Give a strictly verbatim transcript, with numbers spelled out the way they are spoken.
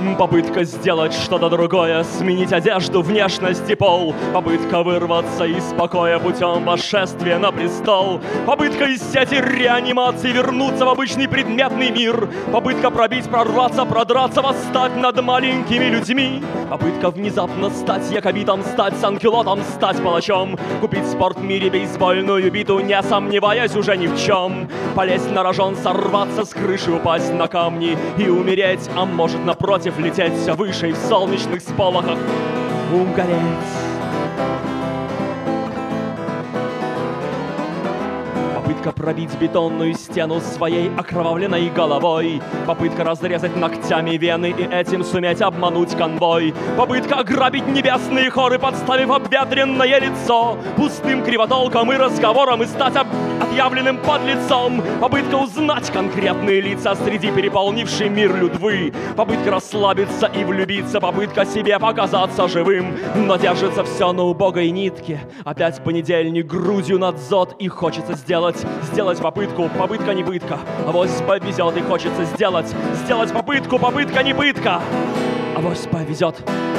Попытка сделать что-то другое, сменить одежду, внешность и пол. Попытка вырваться из покоя путем восшествия на престол. Попытка из сети реанимации вернуться в обычный предметный мир. Попытка пробить, прорваться, продраться, восстать над маленькими людьми. Попытка внезапно стать якобитом, стать санкюлотом, стать палачом. Купить в спортмире бейсбольную биту, не сомневаясь уже ни в чем. Полезть на рожон, сорваться с крыши, упасть на камни и умереть, а может напротив лететь все выше и в солнечных сполохах угореть. Попытка пробить бетонную стену своей окровавленной головой. Попытка разрезать ногтями вены и этим суметь обмануть конвой. Попытка ограбить небесные хоры, подставив обветренное лицо пустым кривотолком и разговором и стать об... отъявленным подлецом. Попытка узнать конкретные лица среди переполнившей мир людвы. Попытка расслабиться и влюбиться. Попытка себе показаться живым, но держится все на убогой нитке. Опять понедельник, грудью над зод, и хочется сделать Сделать попытку, попытка не пытка. Авось повезет и хочется сделать Сделать попытку, попытка не пытка. Авось повезет.